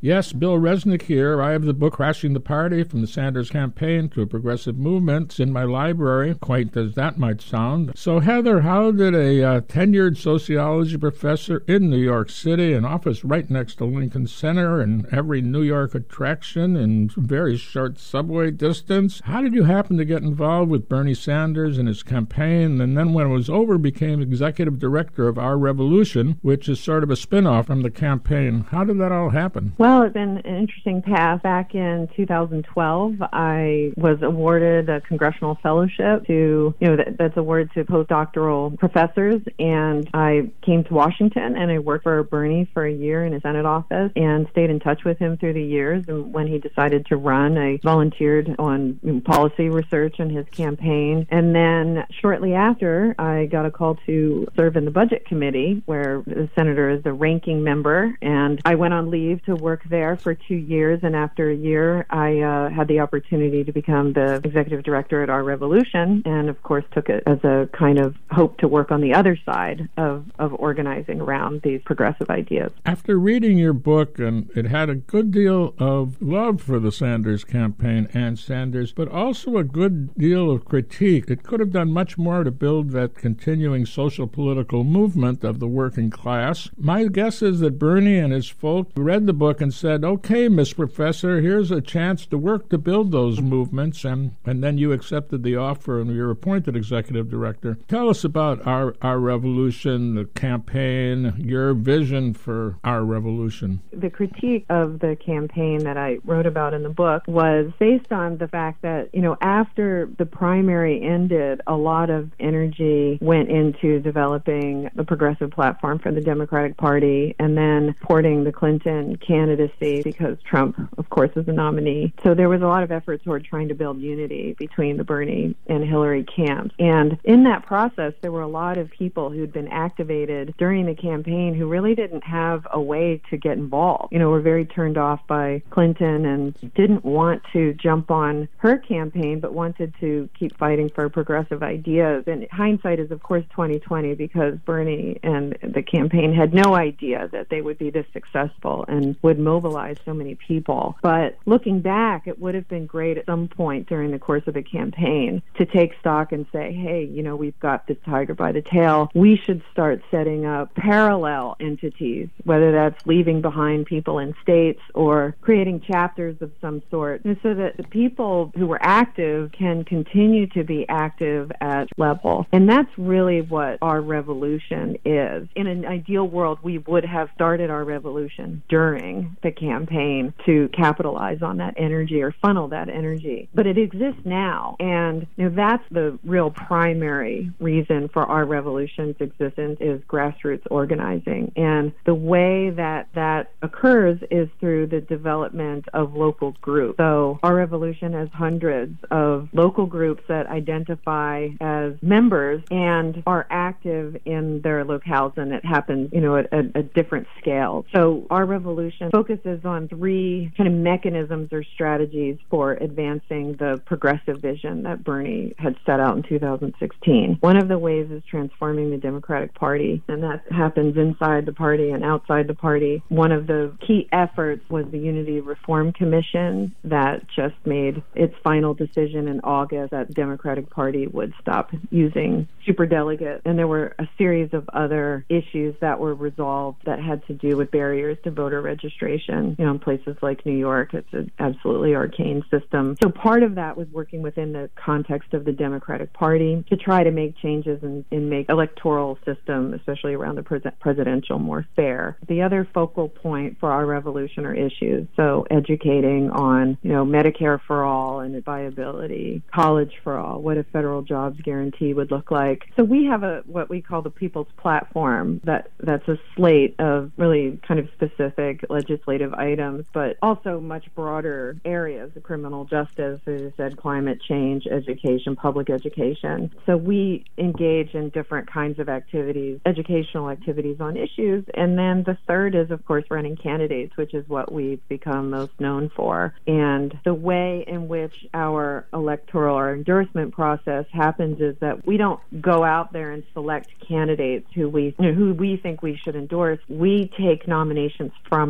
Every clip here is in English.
Yes, Bill Resnick here. I have the book Crashing the Party, From the Sanders Campaign to a Progressive Movement. It's in my library, quaint as that might sound. So, Heather, how did a tenured sociology professor in New York City, an office right next to Lincoln Center and every New York attraction in very short subway distance, how did you happen to get involved with Bernie Sanders and his campaign, and then when it was over became executive director of Our Revolution, which is sort of a spin-off from the campaign? How did that all happen? Well, it's been an interesting path. Back in 2012, I was awarded a congressional fellowship that's awarded to postdoctoral professors, and I came to Washington and I worked for Bernie for a year in his Senate office and stayed in touch with him through the years. And when he decided to run, I volunteered on policy research in his campaign. And then shortly after, I got a call to serve in the Budget Committee, where the senator is the ranking member, and I went on leave to work there for 2 years, and after a year I had the opportunity to become the executive director at Our Revolution, and of course took it as a kind of hope to work on the other side of organizing around these progressive ideas. After reading your book, and it had a good deal of love for the Sanders campaign and Sanders, but also a good deal of critique. It could have done much more to build that continuing social political movement of the working class. My guess is that Bernie and his folk read the book and said, okay, Miss Professor, here's a chance to work to build those movements, and then you accepted the offer and you're appointed executive director. Tell us about our revolution, the campaign, your vision for Our Revolution. The critique of the campaign that I wrote about in the book was based on the fact that, after the primary ended, a lot of energy went into developing the progressive platform for the Democratic Party and then supporting the Clinton candidacy because Trump, of course, is the nominee. So there was a lot of effort toward trying to build unity between the Bernie and Hillary camps. And in that process, there were a lot of people who'd been activated during the campaign who really didn't have a way to get involved. Were very turned off by Clinton and didn't want to jump on her campaign, but wanted to keep fighting for progressive ideas. And hindsight is, of course, 2020, because Bernie and the campaign had no idea that they would be this successful and would mobilize so many people. But looking back, it would have been great at some point during the course of the campaign to take stock and say, hey, we've got this tiger by the tail. We should start setting up parallel entities, whether that's leaving behind people in states or creating chapters of some sort, and so that the people who were active can continue to be active at level. And that's really what Our Revolution is. In an ideal world, we would have started Our Revolution during the campaign to capitalize on that energy or funnel that energy. But it exists now, and that's the real primary reason for Our Revolution's existence is grassroots organizing. And the way that occurs is through the development of local groups. So Our Revolution has hundreds of local groups that identify as members and are active in their locales, and it happens, at a different scale. So Our Revolution focuses on three kind of mechanisms or strategies for advancing the progressive vision that Bernie had set out in 2016. One of the ways is transforming the Democratic Party, and that happens inside the party and outside the party. One of the key efforts was the Unity Reform Commission that just made its final decision in August that the Democratic Party would stop using superdelegates. And there were a series of other issues that were resolved that had to do with barriers to voter registration. In places like New York, it's an absolutely arcane system. So part of that was working within the context of the Democratic Party to try to make changes and make electoral system, especially around the presidential, more fair. The other focal point for Our Revolution are issues. So educating on, Medicare for all and viability, college for all, what a federal jobs guarantee would look like. So we have what we call the People's Platform that's a slate of really kind of specific legislative items, but also much broader areas, the criminal justice, as I said, climate change, education, public education. So we engage in different kinds of activities, educational activities on issues. And then the third is, of course, running candidates, which is what we've become most known for. And the way in which our electoral or endorsement process happens is that we don't go out there and select candidates who we think we should endorse. We take nominations from our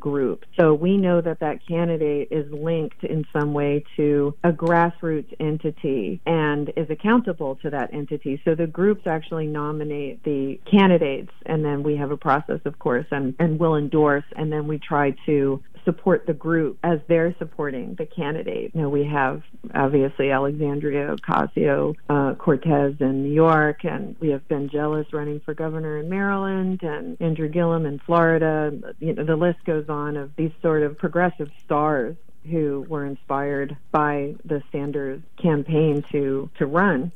group. So we know that that candidate is linked in some way to a grassroots entity and is accountable to that entity. So the groups actually nominate the candidates, and then we have a process, of course, and will endorse, and then we try to support the group as they're supporting the candidate. You know, we have obviously Alexandria Ocasio-Cortez in New York, and we have Ben Jealous running for governor in Maryland, and Andrew Gillum in Florida. You know, the list goes on of these sort of progressive stars who were inspired by the Sanders campaign to run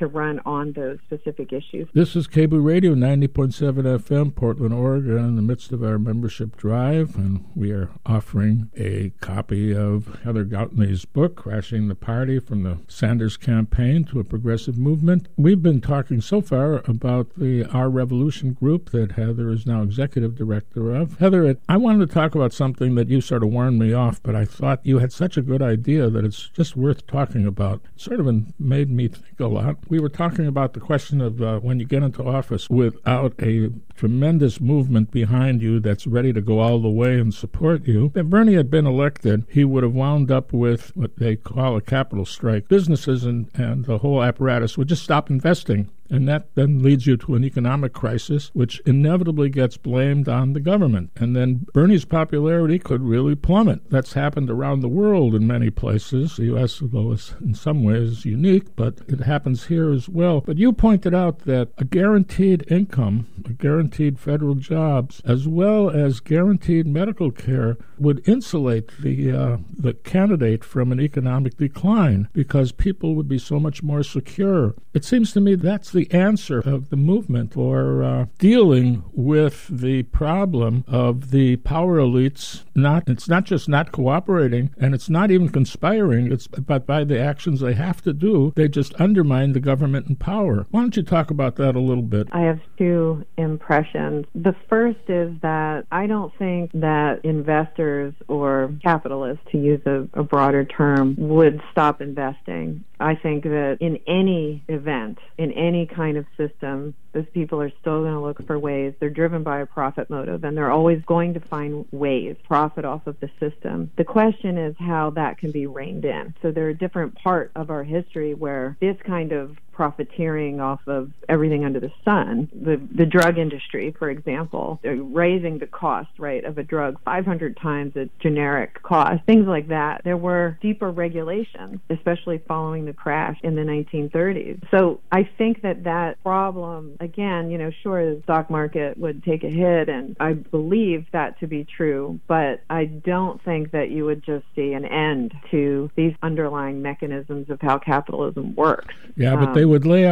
on those specific issues. This is Cable Radio 90.7 FM, Portland, Oregon, in the midst of our membership drive, and we are offering a copy of Heather Goutney's book, Crashing the Party, from the Sanders campaign to a progressive movement. We've been talking so far about the Our Revolution group that Heather is now executive director of. Heather, I wanted to talk about something that you sort of warned me off, but I thought you had such a good idea that it's just worth talking about. It sort of made me think a lot. We were talking about the question of when you get into office without a tremendous movement behind you that's ready to go all the way and support you. If Bernie had been elected, he would have wound up with what they call a capital strike. Businesses and the whole apparatus would just stop investing. And that then leads you to an economic crisis, which inevitably gets blamed on the government. And then Bernie's popularity could really plummet. That's happened around the world in many places. The U.S., though, is in some ways unique, but it happens here as well. But you pointed out that a guaranteed income, a guaranteed federal jobs, as well as guaranteed medical care would insulate the candidate from an economic decline because people would be so much more secure. It seems to me that's the answer of the movement for dealing with the problem of the power elites. It's not just not cooperating, and it's not even conspiring. But by the actions they have to do, they just undermine the government and power. Why don't you talk about that a little bit? I have two impressions. The first is that I don't think that investors or capitalists, to use a broader term, would stop investing. I think that in any event, in any kind of system, those people are still going to look for ways. They're driven by a profit motive, and they're always going to find ways to profit off of the system. The question is how that can be reined in. So there are different parts of our history where this kind of profiteering off of everything under the sun, the drug industry, for example, they're raising the cost, right, of a drug 500 times its generic cost, things like that. There were deeper regulations, especially following the crash in the 1930s. So I think that problem, again, sure, the stock market would take a hit, and I believe that to be true, but I don't think that you would just see an end to these underlying mechanisms of how capitalism works. Yeah, but they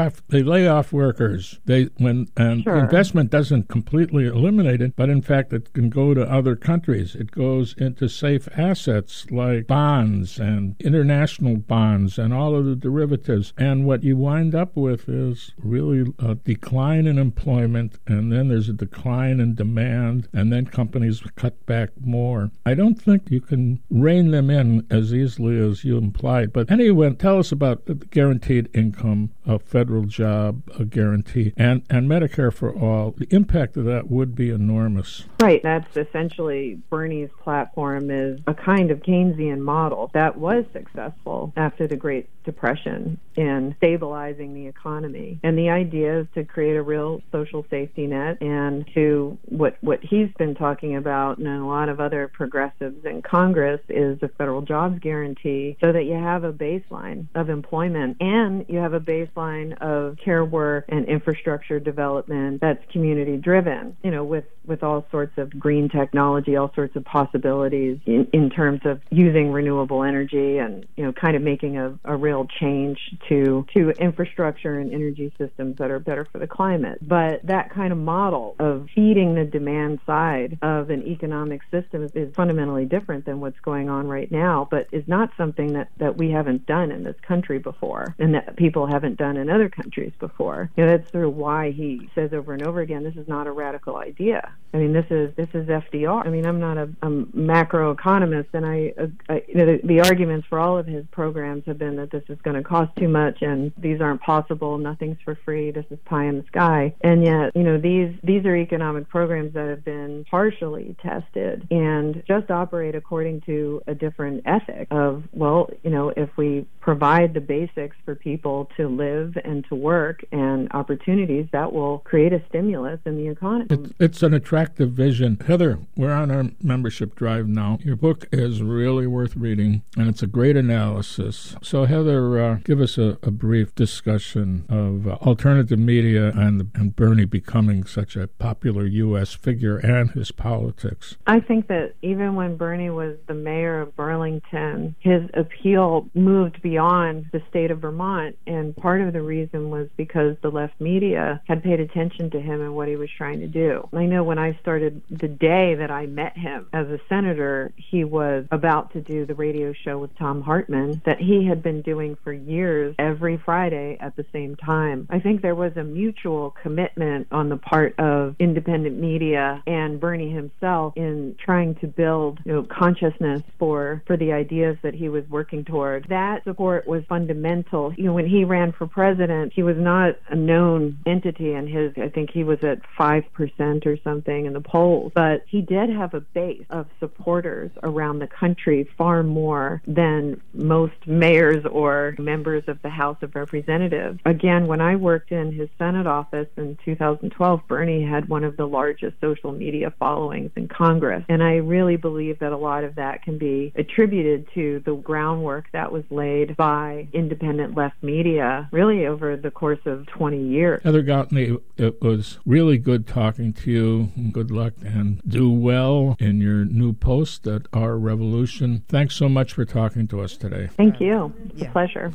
lay off workers. Sure. Investment doesn't completely eliminate it, but in fact it can go to other countries. It goes into safe assets like bonds and international bonds and all of the derivatives. And what you wind up with is really a decline in employment, and then there's a decline in demand, and then companies cut back more. I don't think you can rein them in as easily as you implied. But anyway, tell us about the guaranteed income, a federal job, a guarantee, and Medicare for all. The impact of that would be enormous. Right. That's essentially Bernie's platform is a kind of Keynesian model that was successful after the Great Depression in stabilizing the economy. And the idea is to create a real social safety net, and to what he's been talking about, and a lot of other progressives in Congress, is a federal jobs guarantee, so that you have a baseline of employment and you have a baseline of care work and infrastructure development that's community driven, with all sorts of green technology, all sorts of possibilities in terms of using renewable energy and, kind of making a real change to infrastructure and energy systems that are better for the climate. But that kind of model of feeding the demand side of an economic system is fundamentally different than what's going on right now, but is not something that we haven't done in this country before, and that people haven't done in other countries before. That's sort of why he says over and over again, this is not a radical idea. I mean, this is FDR. I mean, I'm not a macroeconomist, and the arguments for all of his programs have been that this is going to cost too much, and these aren't possible. Nothing's for free. This is pie in the sky. And yet, these are economic programs that have been partially tested and just operate according to a different ethic of, if we provide the basics for people to live and to work and opportunities, that will create a stimulus in the economy. It's an attractive vision. Heather, we're on our membership drive now. Your book is really worth reading, and it's a great analysis. So, Heather, give us a brief discussion of alternative media and Bernie becoming such a popular U.S. figure and his politics. I think that even when Bernie was the mayor of Burlington, his appeal moved beyond the state of Vermont, and part of the reason was because the left media had paid attention to him and what he was trying to do. I know when I started, the day that I met him as a senator, he was about to do the radio show with Thom Hartmann that he had been doing for years every Friday at the same time. I think there was a mutual commitment on the part of independent media and Bernie himself in trying to build consciousness for the ideas that he was working toward. That support was fundamental. When he ran for president, he was not a known entity, and I think he was at 5% or something in the polls, but he did have a base of supporters around the country, far more than most mayors or members of the House of Representatives. Again, when I worked in his Senate office in 2012, Bernie had one of the largest social media followings in Congress, and I really believe that a lot of that can be attributed to the groundwork that was laid by independent left media really over the course of 20 years. Heather Gauteny, it was really good talking to you. Good luck and do well in your new post at Our Revolution. Thanks so much for talking to us today. Thank you. It's a pleasure.